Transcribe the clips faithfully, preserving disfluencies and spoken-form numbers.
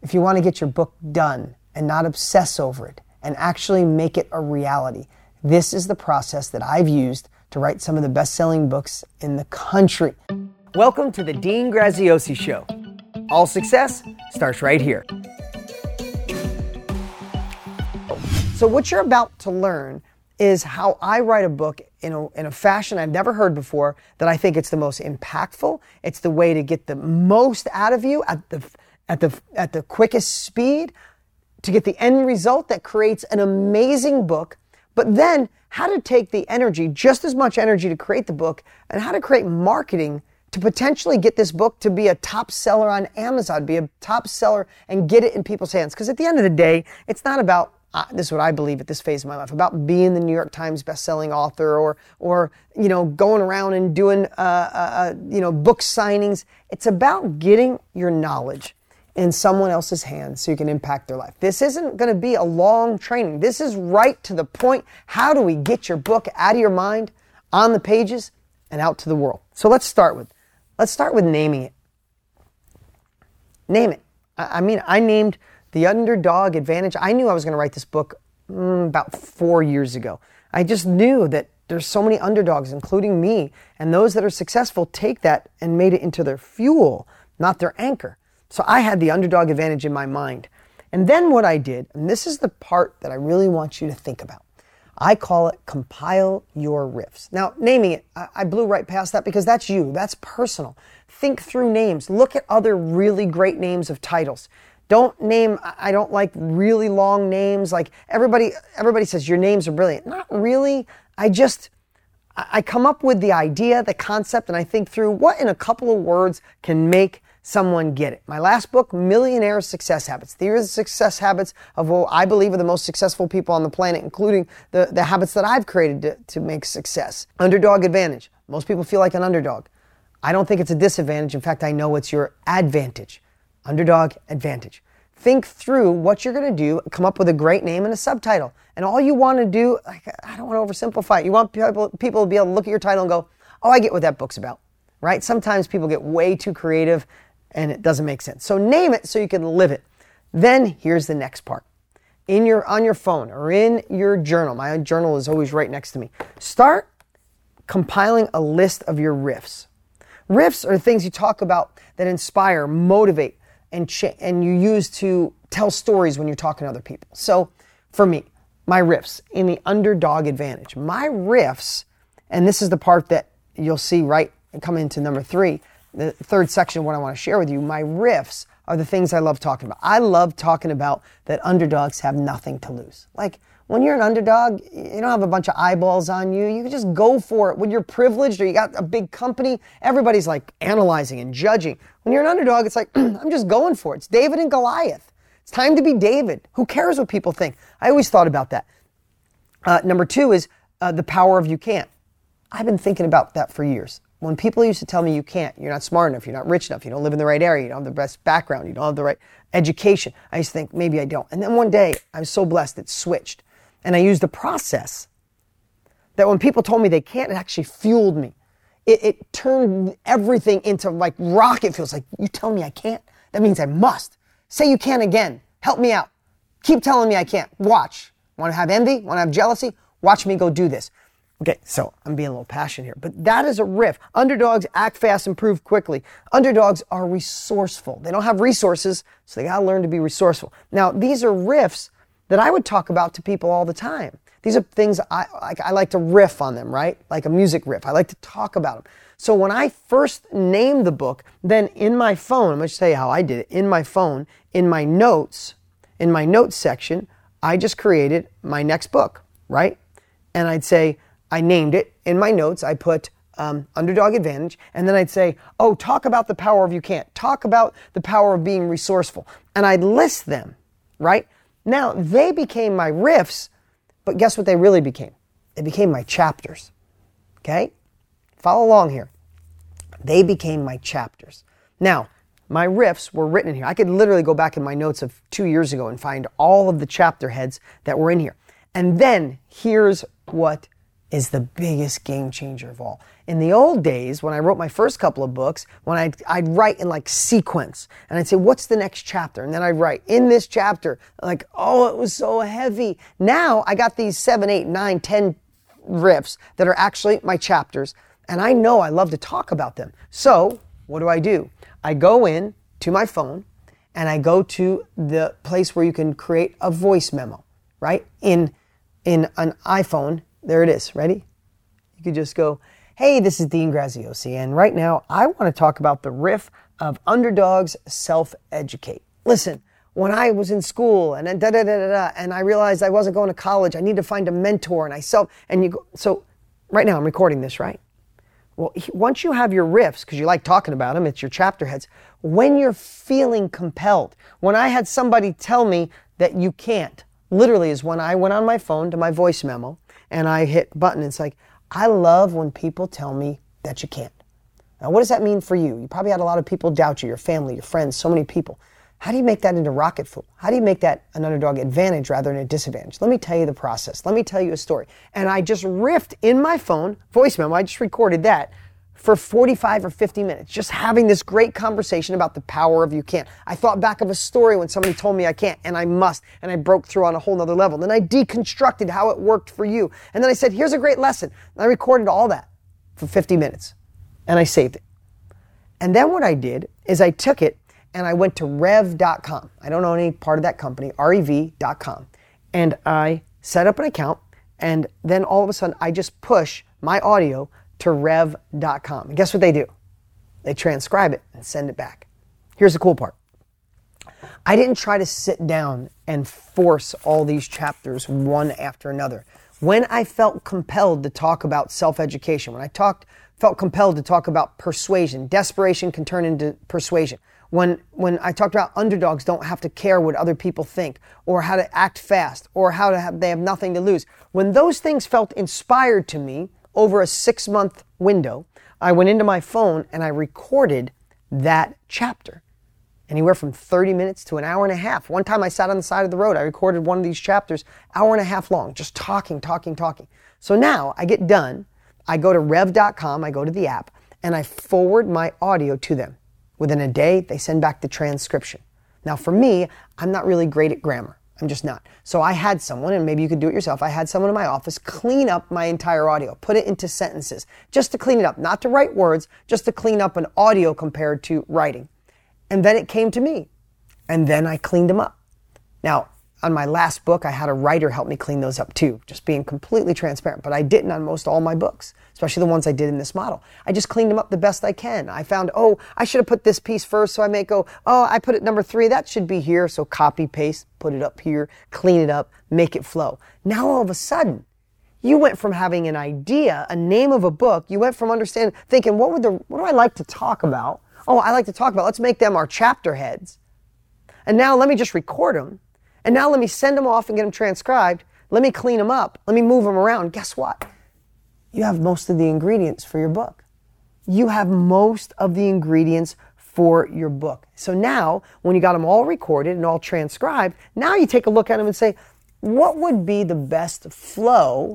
if you want to get your book done and not obsess over it and actually make it a reality, this is the process that I've used to write some of the best-selling books in the country. Welcome to the Dean Graziosi Show. All success starts right here. So what you're about to learn is how I write a book in a, in a fashion I've never heard before, that I think it's the most impactful. It's the way to get the most out of you at the, at the, at the quickest speed, to get the end result that creates an amazing book, but then how to take the energy, just as much energy to create the book, and how to create marketing to potentially get this book to be a top seller on Amazon, be a top seller and get it in people's hands. Because at the end of the day, it's not about Uh, this is what I believe at this phase of my life, about being the New York Times bestselling author or, or you know, going around and doing, uh, uh, you know, book signings. It's about getting your knowledge in someone else's hands so you can impact their life. This isn't going to be a long training. This is right to the point. How do we get your book out of your mind, on the pages, and out to the world? So let's start with, let's start with naming it. Name it. I, I mean, I named The Underdog Advantage. I knew I was going to write this book mm, about four years ago. I just knew that there's so many underdogs, including me, and those that are successful take that and made it into their fuel, not their anchor. So I had the underdog advantage in my mind. And then what I did, and this is the part that I really want you to think about, I call it compile your riffs. Now, naming it, I, I blew right past that because that's you. That's personal. Think through names. Look at other really great names of titles. Don't name, I don't like really long names. Like everybody, everybody says your names are brilliant. Not really. I just, I come up with the idea, the concept, and I think through what in a couple of words can make someone get it. My last book, Millionaire Success Habits. These are the success habits of what I believe are the most successful people on the planet, including the, the habits that I've created to, to make success. Underdog advantage. Most people feel like an underdog. I don't think it's a disadvantage. In fact, I know it's your advantage. Underdog advantage. Think through what you're going to do, come up with a great name and a subtitle. And all you want to do, like, I don't want to oversimplify it. You want people, people to be able to look at your title and go, oh, I get what that book's about, right? Sometimes people get way too creative and it doesn't make sense. So name it so you can live it. Then here's the next part. In your, on your phone or in your journal, my journal is always right next to me. Start compiling a list of your riffs. Riffs are things you talk about that inspire, motivate, and ch- and you use to tell stories when you're talking to other people. So for me, my riffs in the underdog advantage. My riffs, and this is the part that you'll see right and come into number three, the third section of what I want to share with you. My riffs are the things I love talking about. I love talking about that underdogs have nothing to lose. Like when you're an underdog, you don't have a bunch of eyeballs on you. You can just go for it. When you're privileged or you got a big company, everybody's like analyzing and judging. When you're an underdog, it's like, I'm just going for it. It's David and Goliath. It's time to be David. Who cares what people think? I always thought about that. Uh, number two is uh, the power of you can't. I've been thinking about that for years. When people used to tell me you can't, you're not smart enough, you're not rich enough, you don't live in the right area, you don't have the best background, you don't have the right education, I used to think, maybe I don't. And then one day, I was so blessed, it switched. And I used a process that when people told me they can't, it actually fueled me. It, it turned everything into like rocket fuels. Like, you tell me I can't? That means I must. Say you can again. Help me out. Keep telling me I can't. Watch. Want to have envy? Want to have jealousy? Watch me go do this. Okay, so I'm being a little passionate here, but that is a riff. Underdogs act fast, improve quickly. Underdogs are resourceful. They don't have resources, so they got to learn to be resourceful. Now, these are riffs that I would talk about to people all the time. These are things I like. I like to riff on them, right? Like a music riff. I like to talk about them. So when I first named the book, then in my phone, I'm going to tell you how I did it. In my phone, in my notes, in my notes section, I just created my next book, right? And I'd say, I named it. In my notes, I put um, Underdog Advantage, and then I'd say, oh, talk about the power of you can't. Talk about the power of being resourceful. And I'd list them, right? Now, they became my riffs, but guess what they really became? They became my chapters, okay? Follow along here. They became my chapters. Now, my riffs were written in here. I could literally go back in my notes of two years ago and find all of the chapter heads that were in here. And then here's what is the biggest game changer of all. In the old days, when I wrote my first couple of books, when I'd, I'd write in like sequence, and I'd say, what's the next chapter? And then I'd write, in this chapter, like, oh, it was so heavy. Now I got these seven, eight, nine, ten riffs that are actually my chapters, and I know I love to talk about them. So what do I do? I go in to my phone, and I go to the place where you can create a voice memo, right? In, in an iPhone, there it is. Ready? You could just go, hey, this is Dean Graziosi, and right now I want to talk about the riff of underdogs self-educate. Listen, when I was in school and da da da da da, and I realized I wasn't going to college, I need to find a mentor, and I self and you go. So right now I'm recording this, right? Well, once you have your riffs, because you like talking about them, it's your chapter heads. When you're feeling compelled, when I had somebody tell me that you can't, literally is when I went on my phone to my voice memo and I hit button. It's like, I love when people tell me that you can't. Now, what does that mean for you? You probably had a lot of people doubt you, your family, your friends, so many people. How do you make that into rocket fuel? How do you make that an underdog advantage rather than a disadvantage? Let me tell you the process. Let me tell you a story. And I just riffed in my phone, voice memo, I just recorded that for forty-five or fifty minutes, just having this great conversation about the power of you can't. I thought back of a story when somebody told me I can't, and I must, and I broke through on a whole nother level. Then I deconstructed how it worked for you. And then I said, here's a great lesson. And I recorded all that for fifty minutes, and I saved it. And then what I did is I took it, and I went to rev dot com. I don't own any part of that company, R E V dot com. And I set up an account, and then all of a sudden I just push my audio to rev dot com. And guess what they do? They transcribe it and send it back. Here's the cool part. I didn't try to sit down and force all these chapters one after another. When I felt compelled to talk about self-education, when I talked, felt compelled to talk about persuasion, desperation can turn into persuasion. When, when I talked about underdogs don't have to care what other people think, or how to act fast, or how to have, they have nothing to lose. When those things felt inspired to me over a six-month window, I went into my phone and I recorded that chapter. Anywhere from thirty minutes to an hour and a half. One time I sat on the side of the road, I recorded one of these chapters, hour and a half long, just talking, talking, talking. So now I get done, I go to rev dot com, I go to the app, and I forward my audio to them. Within a day, they send back the transcription. Now for me, I'm not really great at grammar. I'm just not. So I had someone, and maybe you could do it yourself, I had someone in my office clean up my entire audio, put it into sentences, just to clean it up, not to write words, just to clean up an audio compared to writing. And then it came to me, and then I cleaned them up. Now, on my last book, I had a writer help me clean those up too, just being completely transparent, but I didn't on most all my books, especially the ones I did in this model. I just cleaned them up the best I can. I found, oh, I should have put this piece first, so I may go, oh, I put it number three, that should be here, so copy, paste, put it up here, clean it up, make it flow. Now all of a sudden, you went from having an idea, a name of a book, you went from understanding, thinking, what would the, what do I like to talk about? Oh, I like to talk about, let's make them our chapter heads. And now let me just record them. And now let me send them off and get them transcribed. Let me clean them up. Let me move them around. Guess what? You have most of the ingredients for your book. You have most of the ingredients for your book. So now, when you got them all recorded and all transcribed, now you take a look at them and say, what would be the best flow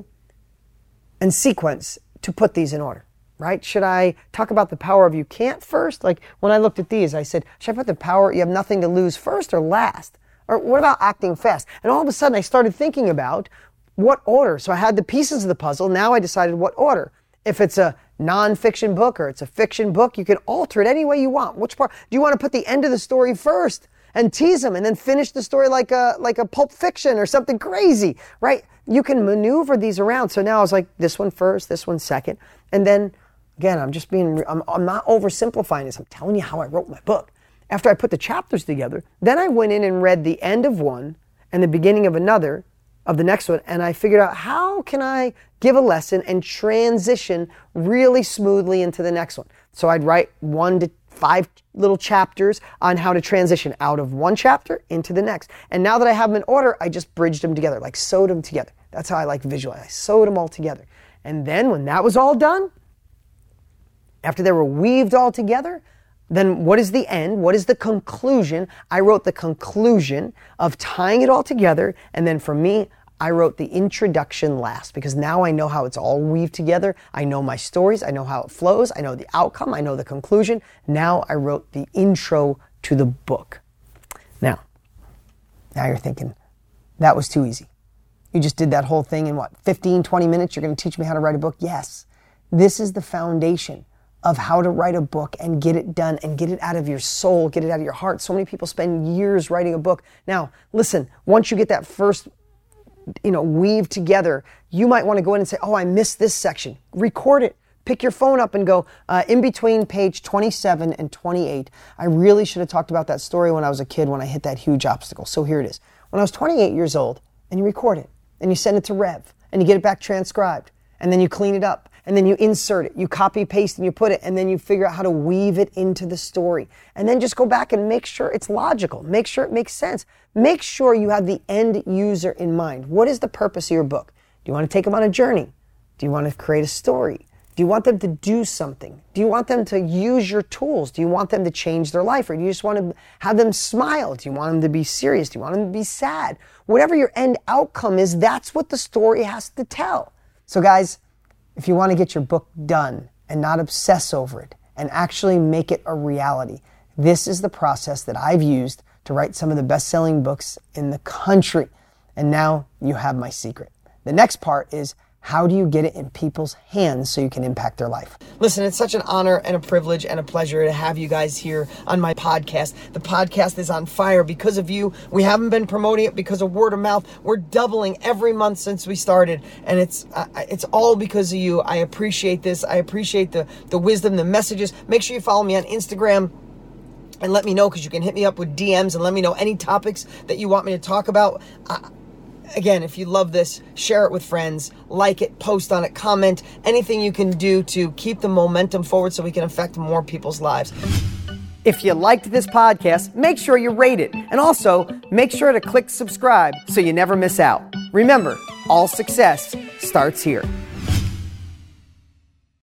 and sequence to put these in order? Right? Should I talk about the power of you can't first? Like when I looked at these, I said, should I put the power you have nothing to lose first or last? Or what about acting fast? And all of a sudden I started thinking about what order. So I had the pieces of the puzzle. Now I decided what order. If it's a non-fiction book or it's a fiction book, you can alter it any way you want. Which part? Do you want to put the end of the story first and tease them and then finish the story like a, like a Pulp Fiction or something crazy, right? You can maneuver these around. So now I was like, this one first, this one second. And then again, I'm just being, I'm, I'm not oversimplifying this. I'm telling you how I wrote my book. After I put the chapters together, then I went in and read the end of one and the beginning of another, of the next one, and I figured out how can I give a lesson and transition really smoothly into the next one. So I'd write one to five little chapters on how to transition out of one chapter into the next. And now that I have them in order, I just bridged them together, like sewed them together. That's how I like visualize. I sewed them all together. And then when that was all done, after they were weaved all together, then what is the end? What is the conclusion? I wrote the conclusion of tying it all together. And then for me, I wrote the introduction last because now I know how it's all weaved together. I know my stories. I know how it flows. I know the outcome. I know the conclusion. Now I wrote the intro to the book. Now, now you're thinking, that was too easy. You just did that whole thing in what, fifteen, twenty minutes? You're going to teach me how to write a book? Yes. This is the foundation of how to write a book and get it done and get it out of your soul, get it out of your heart. So many people spend years writing a book. Now, listen, once you get that first you know, weave together, you might want to go in and say, oh, I missed this section. Record it. Pick your phone up and go, uh, in between page twenty-seven and twenty-eight, I really should have talked about that story when I was a kid when I hit that huge obstacle. So here it is. When I was twenty-eight years old, and you record it, and you send it to Rev, and you get it back transcribed, and then you clean it up, and then you insert it, you copy, paste, and you put it, and then you figure out how to weave it into the story. And then just go back and make sure it's logical. Make sure it makes sense. Make sure you have the end user in mind. What is the purpose of your book? Do you want to take them on a journey? Do you want to create a story? Do you want them to do something? Do you want them to use your tools? Do you want them to change their life? Or do you just want to have them smile? Do you want them to be serious? Do you want them to be sad? Whatever your end outcome is, that's what the story has to tell. So guys, if you want to get your book done and not obsess over it and actually make it a reality, this is the process that I've used to write some of the best-selling books in the country. And now you have my secret. The next part is, how do you get it in people's hands so you can impact their life? Listen, it's such an honor and a privilege and a pleasure to have you guys here on my podcast. The podcast is on fire because of you. We haven't been promoting it because of word of mouth. We're doubling every month since we started, and it's uh, it's all because of you. I appreciate this. I appreciate the, the wisdom, the messages. Make sure you follow me on Instagram and let me know, because you can hit me up with D Ms and let me know any topics that you want me to talk about. Uh, Again, if you love this, share it with friends, like it, post on it, comment, anything you can do to keep the momentum forward so we can affect more people's lives. If you liked this podcast, make sure you rate it. And also, make sure to click subscribe so you never miss out. Remember, all success starts here.